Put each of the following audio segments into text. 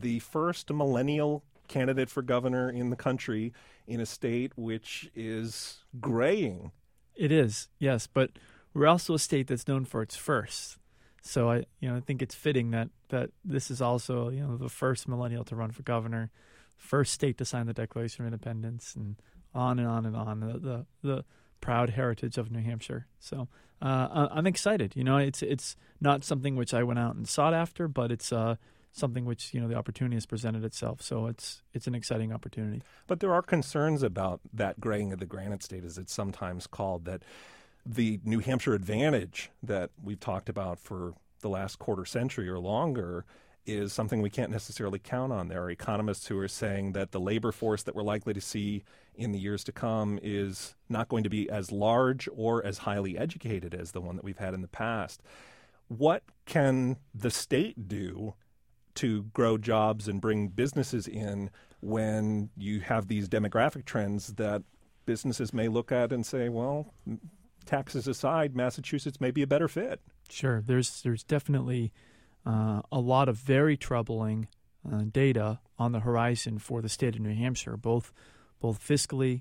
the first millennial candidate for governor in the country in a state which is graying. It is, yes, but we're also a state that's known for its firsts. So I think it's fitting that this is also the first millennial to run for governor, first state to sign the Declaration of Independence, and on and on and on. The proud heritage of New Hampshire. So I'm excited. It's not something which I went out and sought after, but it's something which the opportunity has presented itself. So it's an exciting opportunity. But there are concerns about that graying of the Granite State, as it's sometimes called, that the New Hampshire advantage that we've talked about for the last quarter century or longer is something we can't necessarily count on. There are economists who are saying that the labor force that we're likely to see in the years to come is not going to be as large or as highly educated as the one that we've had in the past. What can the state do to grow jobs and bring businesses in when you have these demographic trends that businesses may look at and say, well, taxes aside, Massachusetts may be a better fit? Sure. There's definitely a lot of very troubling data on the horizon for the state of New Hampshire, both fiscally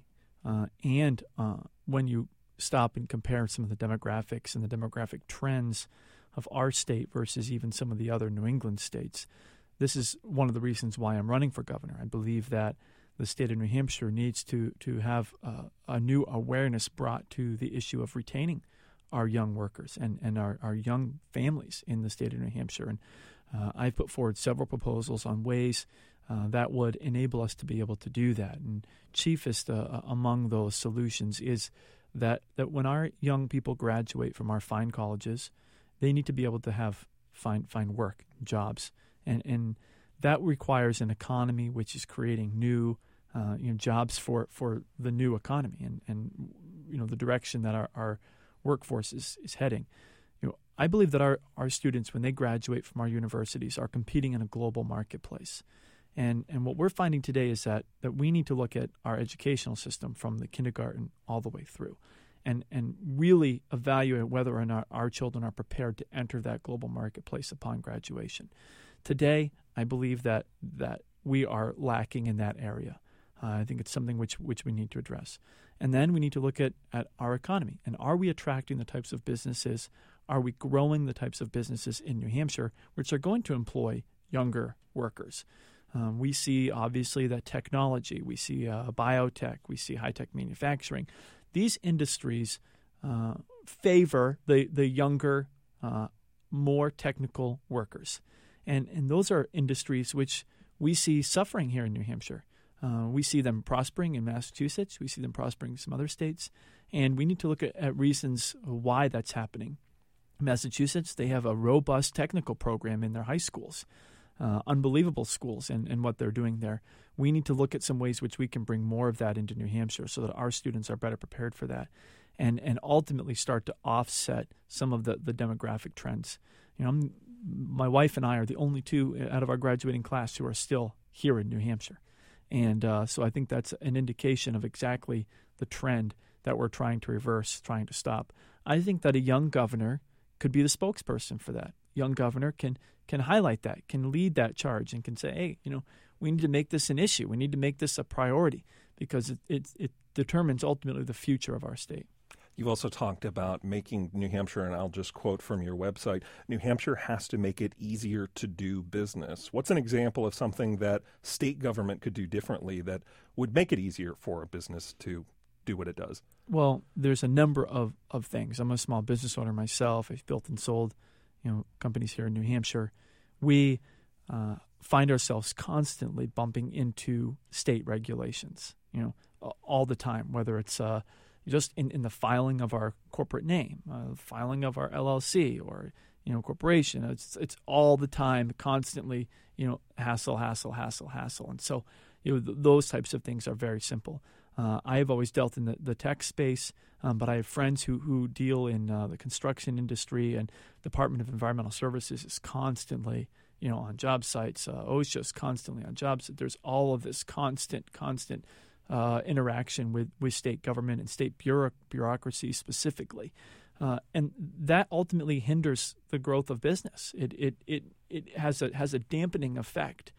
and when you stop and compare some of the demographics and the demographic trends of our state versus even some of the other New England states. This is one of the reasons why I'm running for governor. I believe that the state of New Hampshire needs to have a new awareness brought to the issue of retaining our young workers and our young families in the state of New Hampshire. And I've put forward several proposals on ways that would enable us to be able to do that. And chiefest among those solutions is that when our young people graduate from our fine colleges, they need to be able to find work, jobs. And that requires an economy which is creating new jobs for the new economy and the direction that our workforce is heading. I believe that our students, when they graduate from our universities, are competing in a global marketplace. And what we're finding today is that we need to look at our educational system from the kindergarten all the way through and really evaluate whether or not our children are prepared to enter that global marketplace upon graduation. Today, I believe that we are lacking in that area. I think it's something which we need to address. And then we need to look at our economy. And are we attracting the types of businesses? Are we growing the types of businesses in New Hampshire which are going to employ younger workers? We see, obviously, that technology. We see biotech. We see high-tech manufacturing. These industries favor the younger, more technical workers. And those are industries which we see suffering here in New Hampshire. We see them prospering in Massachusetts. We see them prospering in some other states. And we need to look at reasons why that's happening. In Massachusetts, they have a robust technical program in their high schools, unbelievable schools and what they're doing there. We need to look at some ways which we can bring more of that into New Hampshire so that our students are better prepared for that and ultimately start to offset some of the demographic trends. My wife and I are the only two out of our graduating class who are still here in New Hampshire. And so I think that's an indication of exactly the trend that we're trying to reverse, trying to stop. I think that a young governor could be the spokesperson for that. Young governor can highlight that, can lead that charge, and can say, hey, we need to make this an issue. We need to make this a priority because it determines ultimately the future of our state. You've also talked about making New Hampshire, and I'll just quote from your website, New Hampshire has to make it easier to do business. What's an example of something that state government could do differently that would make it easier for a business to do what it does? Well, there's a number of things. I'm a small business owner myself. I've built and sold companies here in New Hampshire. We find ourselves constantly bumping into state regulations, all the time, whether it's just in the filing of our corporate name, filing of our LLC or corporation. It's all the time, constantly, hassle. And so those types of things are very simple. I have always dealt in the tech space, but I have friends who deal in the construction industry, and Department of Environmental Services is constantly on job sites. OSHA is constantly on jobs. There's all of this constant interaction with state government and state bureaucracy specifically. And that ultimately hinders the growth of business. It has a dampening effect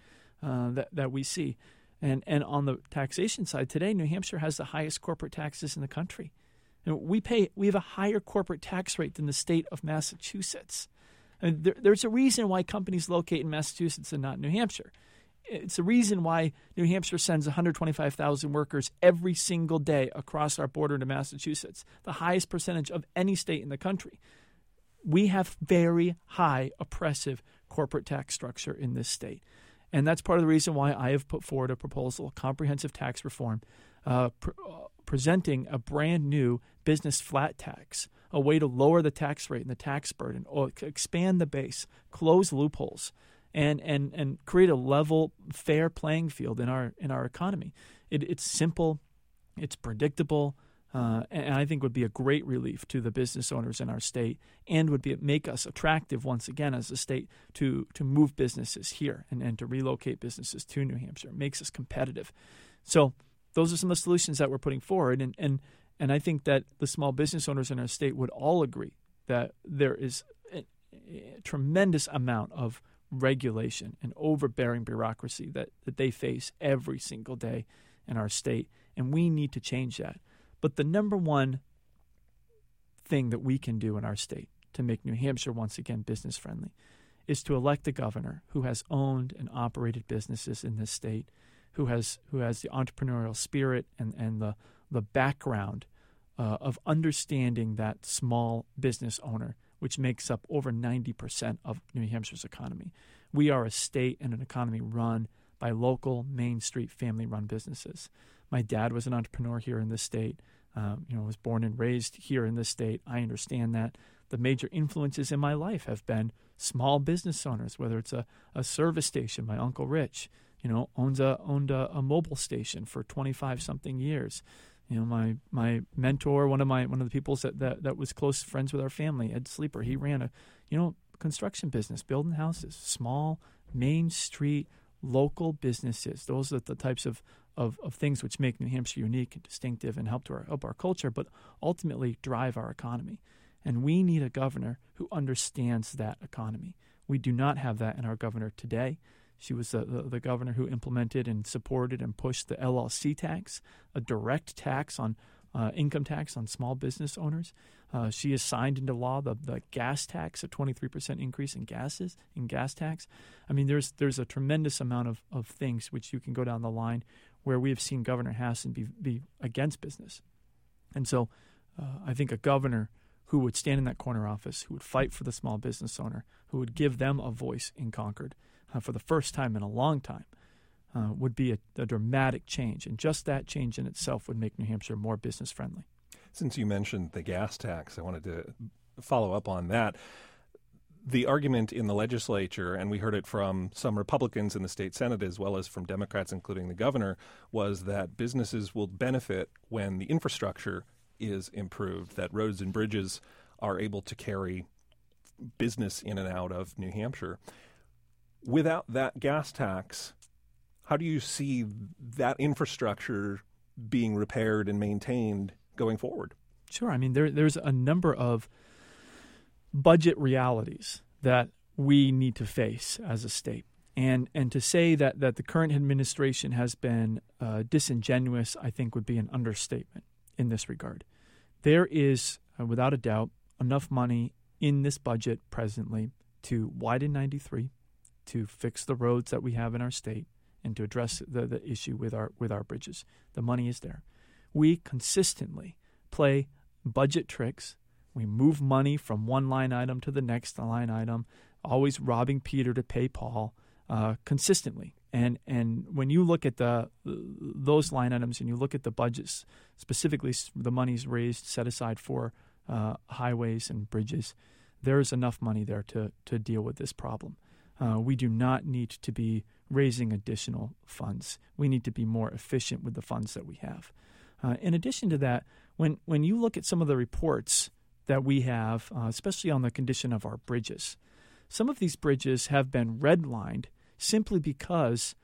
that we see. And on the taxation side, today New Hampshire has the highest corporate taxes in the country. And we have a higher corporate tax rate than the state of Massachusetts. And there's a reason why companies locate in Massachusetts and not New Hampshire. It's a reason why New Hampshire sends 125,000 workers every single day across our border to Massachusetts, the highest percentage of any state in the country. We have very high oppressive corporate tax structure in this state. And that's part of the reason why I have put forward a proposal, comprehensive tax reform, presenting a brand new business flat tax, a way to lower the tax rate and the tax burden, or expand the base, close loopholes, and create a level, fair playing field in our economy. It's simple, it's predictable, and I think would be a great relief to the business owners in our state, and would make us attractive once again as a state to move businesses here and to relocate businesses to New Hampshire. It makes us competitive. So those are some of the solutions that we're putting forward, and I think that the small business owners in our state would all agree that there is a tremendous amount of regulation and overbearing bureaucracy that they face every single day in our state, and we need to change that. But the number one thing that we can do in our state to make New Hampshire once again business friendly is to elect a governor who has owned and operated businesses in this state, who has the entrepreneurial spirit and the background of understanding that small business owner, which makes up over 90% of New Hampshire's economy. We are a state and an economy run by local, Main Street, family-run businesses. My dad was an entrepreneur here in this state. Was born and raised here in this state. I understand that. The major influences in my life have been small business owners, whether it's a service station. My Uncle Rich, owned a mobile station for 25-something years. My mentor, one of the people that was close friends with our family, Ed Sleeper, he ran a construction business, building houses, small, Main Street, local businesses. Those are the types of things which make New Hampshire unique and distinctive and help our culture, but ultimately drive our economy. And we need a governor who understands that economy. We do not have that in our governor today. She was the governor who implemented and supported and pushed the LLC tax, a direct tax on income tax on small business owners. She has signed into law the gas tax, a 23% increase in gas tax. I mean, there's a tremendous amount of things which you can go down the line where we have seen Governor Hassan be against business. And so I think a governor who would stand in that corner office, who would fight for the small business owner, who would give them a voice in Concord for the first time in a long time, would be a dramatic change. And just that change in itself would make New Hampshire more business friendly. Since you mentioned the gas tax, I wanted to follow up on that. The argument in the legislature, and we heard it from some Republicans in the state Senate as well as from Democrats, including the governor, was that businesses will benefit when the infrastructure is improved, that roads and bridges are able to carry business in and out of New Hampshire. Without that gas tax, how do you see that infrastructure being repaired and maintained going forward? Sure. I mean, there's a number of budget realities that we need to face as a state. And to say that the current administration has been disingenuous, I think would be an understatement in this regard. There is, without a doubt, enough money in this budget presently to widen 93, to fix the roads that we have in our state, and to address the issue with our bridges. The money is there. We consistently play budget tricks. We move money from one line item to the next line item, always robbing Peter to pay Paul, consistently. And when you look at those line items and you look at the budgets, specifically the monies raised, set aside for highways and bridges, there is enough money there to deal with this problem. We do not need to be raising additional funds. We need to be more efficient with the funds that we have. In addition to that, when you look at some of the reports that we have, especially on the condition of our bridges, some of these bridges have been redlined simply because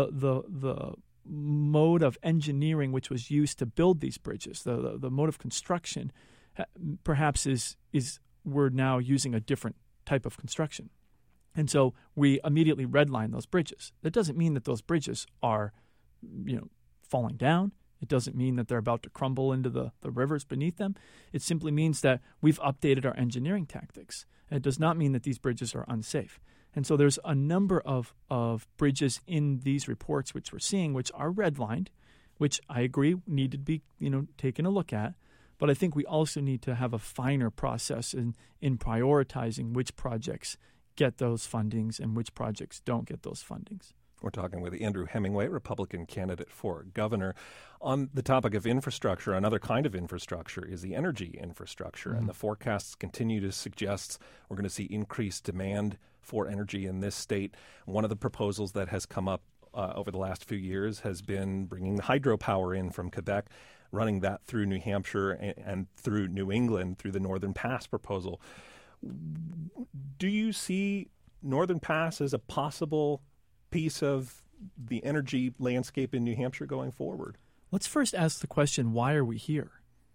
the mode of engineering which was used to build these bridges, the mode of construction, perhaps is we're now using a different type of construction. And so we immediately redline those bridges. That doesn't mean that those bridges are, falling down. It doesn't mean that they're about to crumble into the rivers beneath them. It simply means that we've updated our engineering tactics. And it does not mean that these bridges are unsafe. And so there's a number of bridges in these reports which we're seeing which are redlined, which I agree need to be taken a look at. But I think we also need to have a finer process in prioritizing which projects get those fundings and which projects don't get those fundings. We're talking with Andrew Hemingway, Republican candidate for governor. On the topic of infrastructure, another kind of infrastructure is the energy infrastructure. Mm-hmm. And the forecasts continue to suggest we're going to see increased demand for energy in this state. One of the proposals that has come up over the last few years has been bringing hydropower in from Quebec, running that through New Hampshire and through New England through the Northern Pass proposal. Do you see Northern Pass as a possible piece of the energy landscape in New Hampshire going forward? Let's first ask the question: why are we here?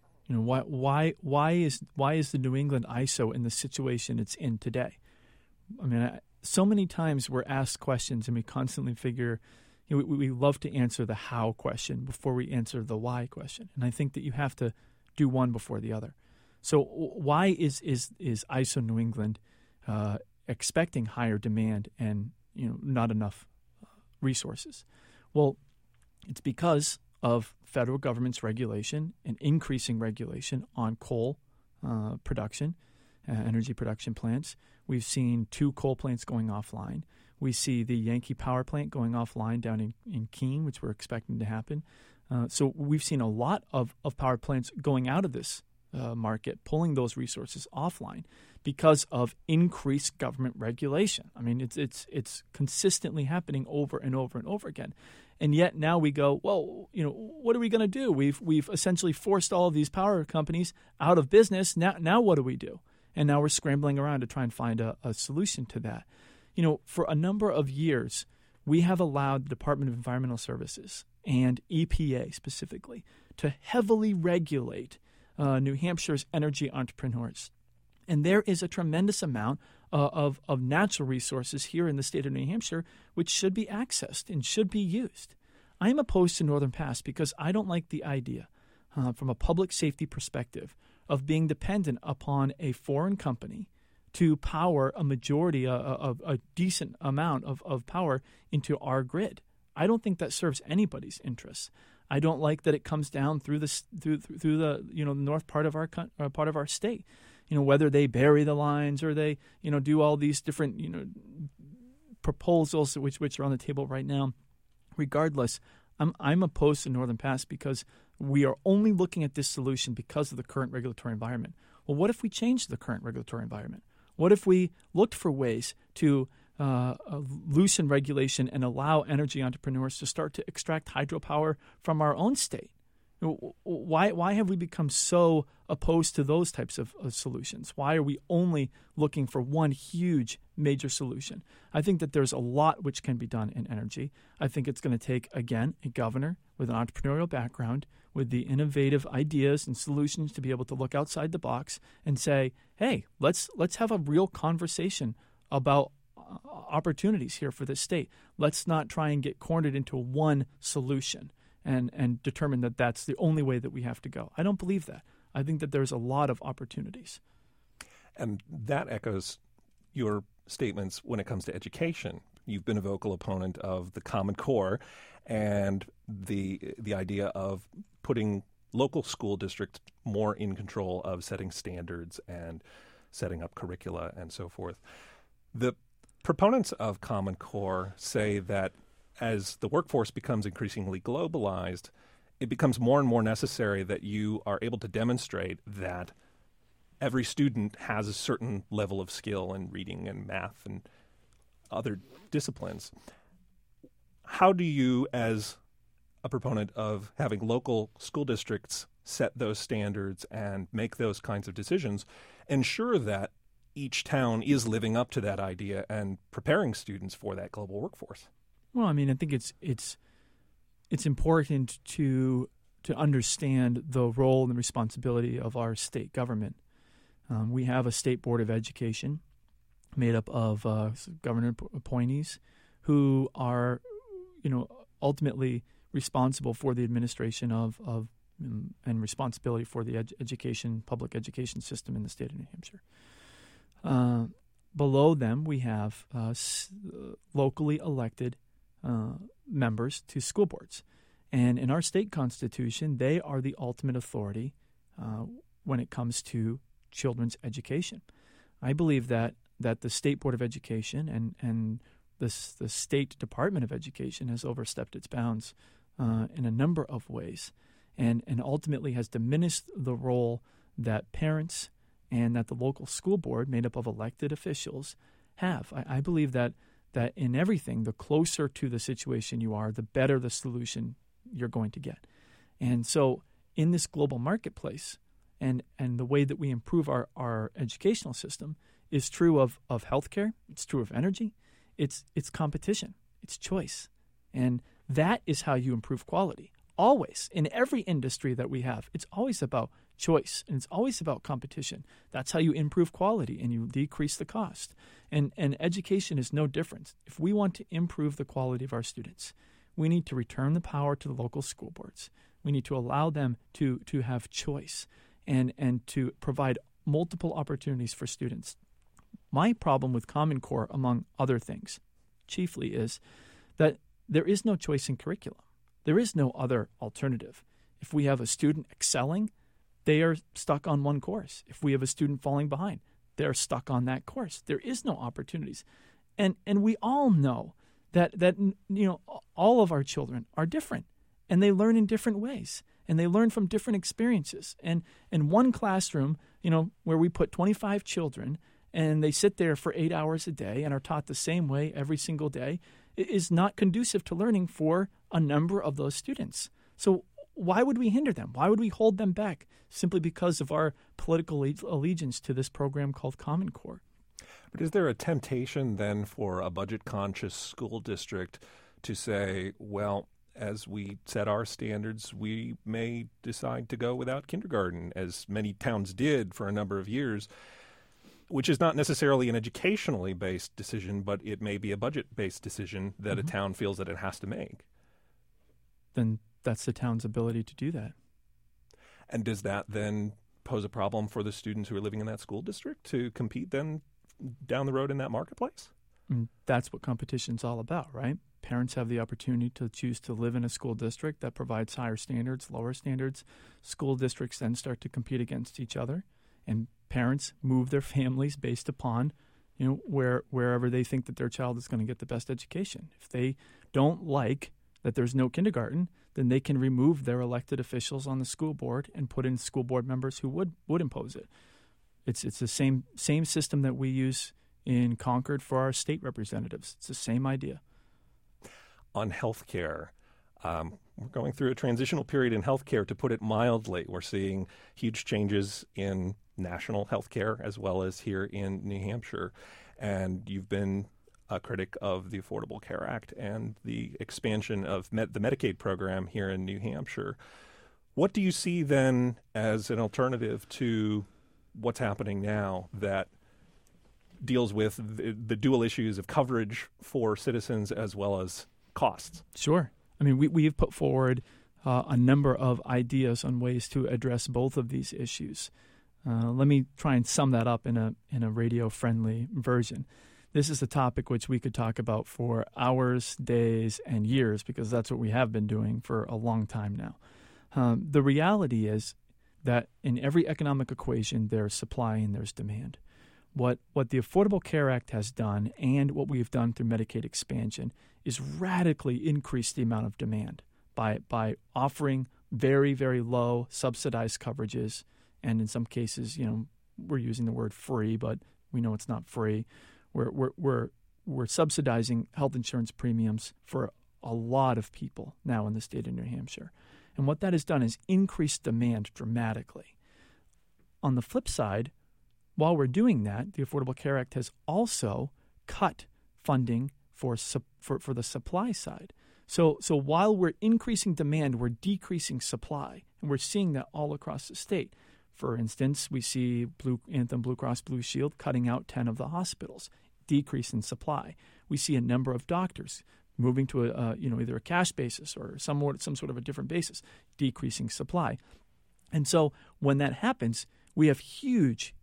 Why is the New England ISO in the situation it's in today? I mean, so many times we're asked questions and we constantly figure. We love to answer the how question before we answer the why question, and I think that you have to do one before the other. So why is ISO New England expecting higher demand and not enough resources? Well, it's because of federal government's regulation and increasing regulation on coal production, energy production plants. We've seen 2 coal plants going offline. We see the Yankee Power Plant going offline down in Keene, which we're expecting to happen. So we've seen a lot of power plants going out of this market, pulling those resources offline because of increased government regulation. I mean, it's consistently happening over and over and over again. And yet now we go, well, what are we going to do? We've essentially forced all of these power companies out of business. Now what do we do? And now we're scrambling around to try and find a solution to that. For a number of years, we have allowed the Department of Environmental Services and EPA specifically to heavily regulate New Hampshire's energy entrepreneurs. And there is a tremendous amount of natural resources here in the state of New Hampshire which should be accessed and should be used. I am opposed to Northern Pass because I don't like the idea, from a public safety perspective, of being dependent upon a foreign company to power a majority of a decent amount of power into our grid. I don't think that serves anybody's interests. I don't like that it comes down through the north part of our state. Whether they bury the lines or they do all these different proposals which are on the table right now. Regardless, I'm opposed to Northern Pass because we are only looking at this solution because of the current regulatory environment. Well, what if we change the current regulatory environment? What if we looked for ways to loosen regulation and allow energy entrepreneurs to start to extract hydropower from our own state? Why have we become so opposed to those types of solutions? Why are we only looking for one huge major solution? I think that there's a lot which can be done in energy. I think it's going to take, again, a governor with an entrepreneurial background, with the innovative ideas and solutions to be able to look outside the box and say, hey, let's have a real conversation about opportunities here for this state. Let's not try and get cornered into one solution and determine that that's the only way that we have to go. I don't believe that. I think that there's a lot of opportunities. And that echoes your statements when it comes to education. You've been a vocal opponent of the Common Core and the idea of putting local school districts more in control of setting standards and setting up curricula and so forth. The proponents of Common Core say that as the workforce becomes increasingly globalized, it becomes more and more necessary that you are able to demonstrate that every student has a certain level of skill in reading and math and other disciplines. How do you, as a proponent of having local school districts set those standards and make those kinds of decisions, ensure that each town is living up to that idea and preparing students for that global workforce? Well, I mean, I think it's important to understand the role and the responsibility of our state government. We have a state board of education, made up of governor appointees who are, ultimately responsible for the administration of and responsibility for the public education system in the state of New Hampshire. Below them, we have locally elected members to school boards. And in our state constitution, they are the ultimate authority when it comes to children's education. I believe that the State Board of Education and the State Department of Education has overstepped its bounds in a number of ways, and ultimately has diminished the role that parents and that the local school board, made up of elected officials, have. I believe that in everything, the closer to the situation you are, the better the solution you're going to get. And so in this global marketplace, and the way that we improve our educational system is true of healthcare, it's true of energy, it's competition, it's choice. And that is how you improve quality. Always, in every industry that we have, it's always about choice, and it's always about competition. That's how you improve quality and you decrease the cost. And education is no different. If we want to improve the quality of our students, we need to return the power to the local school boards. We need to allow them to have choice and to provide multiple opportunities for students. My problem with Common Core, among other things, chiefly is that there is no choice in curriculum. There is no other alternative. If we have a student excelling, they are stuck on one course. If we have a student falling behind, they're stuck on that course. There is no opportunities. And we all know that all of our children are different, and they learn in different ways, and they learn from different experiences. And in one classroom, where we put 25 children and they sit there for 8 hours a day and are taught the same way every single day, it is not conducive to learning for a number of those students. So why would we hinder them? Why would we hold them back simply because of our political allegiance to this program called Common Core? But is there a temptation then for a budget-conscious school district to say, well, as we set our standards, we may decide to go without kindergarten, as many towns did for a number of years, which is not necessarily an educationally based decision, but it may be a budget-based decision that a town feels that it has to make? Then that's the town's ability to do that. And does that then pose a problem for the students who are living in that school district to compete then down the road in that marketplace? And that's what competition's all about, right? Parents have the opportunity to choose to live in a school district that provides higher standards, lower standards. School districts then start to compete against each other, and parents move their families based upon, wherever they think that their child is going to get the best education. If they don't like that there's no kindergarten, then they can remove their elected officials on the school board and put in school board members who would impose it. It's the same system that we use in Concord for our state representatives. It's the same idea. On healthcare, we're going through a transitional period in healthcare, to put it mildly. We're seeing huge changes in national healthcare as well as here in New Hampshire. And you've been a critic of the Affordable Care Act and the expansion of the Medicaid program here in New Hampshire. What do you see then as an alternative to what's happening now that deals with the dual issues of coverage for citizens as well as costs? Sure. I mean, we've put forward a number of ideas on ways to address both of these issues. Let me try and sum that up in a radio-friendly version. This is a topic which we could talk about for hours, days, and years, because that's what we have been doing for a long time now. The reality is that in every economic equation, there's supply and there's demand. What the Affordable Care Act has done, and what we've done through Medicaid expansion, is radically increase the amount of demand by offering very, very low subsidized coverages, and in some cases, we're using the word free, but we know it's not free. We're subsidizing health insurance premiums for a lot of people now in the state of New Hampshire. And what that has done is increase demand dramatically. On the flip side, while we're doing that, the Affordable Care Act has also cut funding for the supply side. So while we're increasing demand, we're decreasing supply, and we're seeing that all across the state. For instance, we see Anthem Blue Cross Blue Shield cutting out 10 of the hospitals, decrease in supply. We see a number of doctors moving to either a cash basis or some sort of a different basis, decreasing supply. And so when that happens, we have huge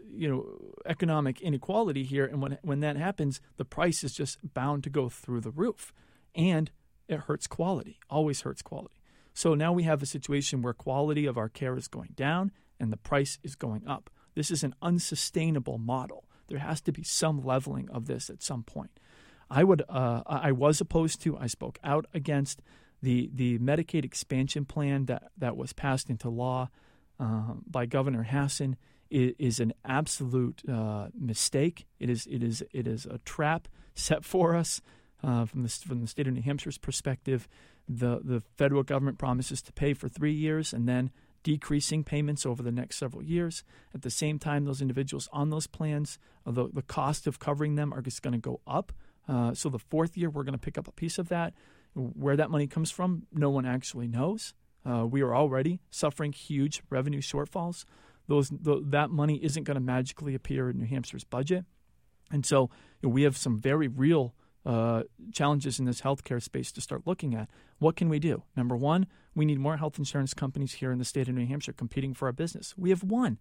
economic inequality here. And when that happens, the price is just bound to go through the roof. And it hurts quality, always hurts quality. So now we have a situation where quality of our care is going down and the price is going up. This is an unsustainable model. There has to be some leveling of this at some point. I was opposed to, I spoke out against the Medicaid expansion plan that was passed into law by Governor Hassan. Is an absolute mistake. It is a trap set for us from the state of New Hampshire's perspective. The federal government promises to pay for 3 years and then decreasing payments over the next several years. At the same time, those individuals on those plans, the cost of covering them are just going to go up. So the fourth year, we're going to pick up a piece of that. Where that money comes from, no one actually knows. We are already suffering huge revenue shortfalls. That money isn't going to magically appear in New Hampshire's budget. And so we have some very real challenges in this healthcare space to start looking at. What can we do? Number one, we need more health insurance companies here in the state of New Hampshire competing for our business. We have one.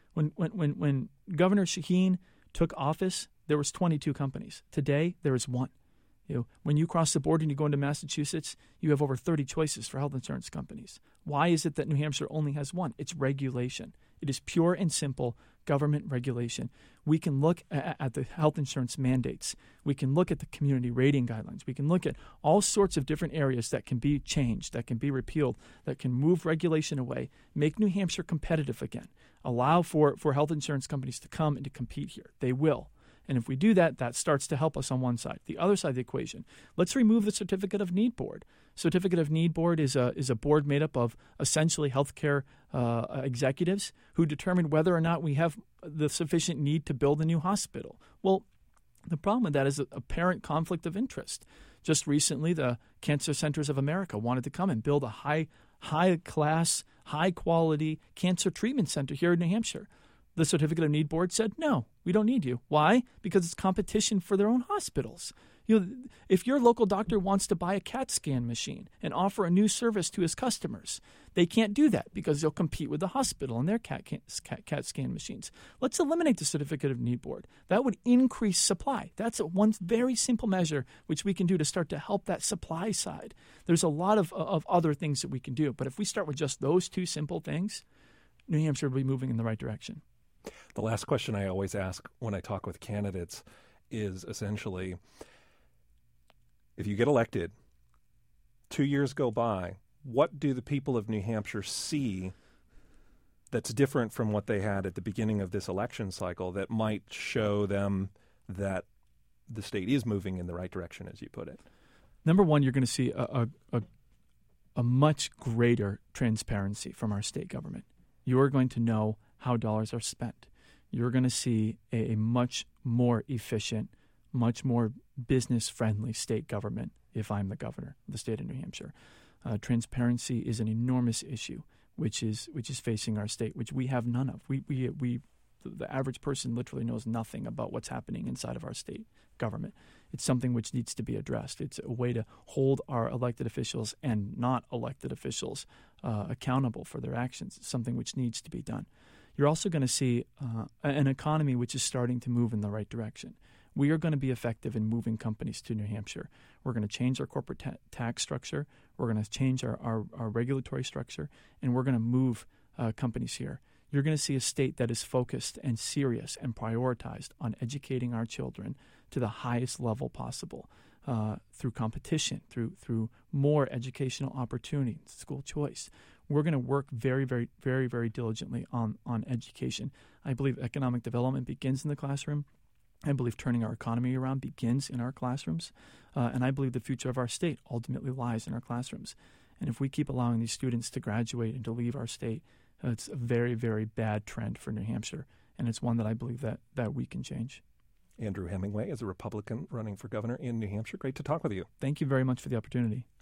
When Governor Shaheen took office, there was 22 companies. Today, there is one. When you cross the border and you go into Massachusetts, you have over 30 choices for health insurance companies. Why is it that New Hampshire only has one? It's regulation. It is pure and simple government regulation. We can look at the health insurance mandates. We can look at the community rating guidelines. We can look at all sorts of different areas that can be changed, that can be repealed, that can move regulation away, make New Hampshire competitive again, allow for health insurance companies to come and to compete here. They will. And if we do that, that starts to help us on one side. The other side of the equation, let's remove the Certificate of Need Board. Certificate of Need Board is a board made up of essentially healthcare executives who determine whether or not we have the sufficient need to build a new hospital. Well, the problem with that is a apparent conflict of interest. Just recently, the Cancer Centers of America wanted to come and build a high-class, high-quality cancer treatment center here in New Hampshire. The Certificate of Need Board said, no, we don't need you. Why? Because it's competition for their own hospitals. If your local doctor wants to buy a CAT scan machine and offer a new service to his customers, they can't do that because they'll compete with the hospital and their CAT scan machines. Let's eliminate the Certificate of Need Board. That would increase supply. That's one very simple measure which we can do to start to help that supply side. There's a lot of other things that we can do, but if we start with just those two simple things, New Hampshire will be moving in the right direction. The last question I always ask when I talk with candidates is essentially, if you get elected, 2 years go by, what do the people of New Hampshire see that's different from what they had at the beginning of this election cycle that might show them that the state is moving in the right direction, as you put it? Number one, you're going to see a much greater transparency from our state government. You are going to know how dollars are spent. You're going to see a much more efficient, much more business-friendly state government if I'm the governor of the state of New Hampshire. Transparency is an enormous issue which is facing our state, which we have none of. The average person literally knows nothing about what's happening inside of our state government. It's something which needs to be addressed. It's a way to hold our elected officials and not elected officials accountable for their actions. It's something which needs to be done. You're also going to see an economy which is starting to move in the right direction. We are going to be effective in moving companies to New Hampshire. We're going to change our corporate tax structure. We're going to change our regulatory structure, and we're going to move companies here. You're going to see a state that is focused and serious and prioritized on educating our children to the highest level possible through competition, through more educational opportunity, school choice. We're going to work very, very, very, very diligently on education. I believe economic development begins in the classroom. I believe turning our economy around begins in our classrooms. And I believe the future of our state ultimately lies in our classrooms. And if we keep allowing these students to graduate and to leave our state, it's a very, very bad trend for New Hampshire. And it's one that I believe that we can change. Andrew Hemingway is a Republican running for governor in New Hampshire. Great to talk with you. Thank you very much for the opportunity.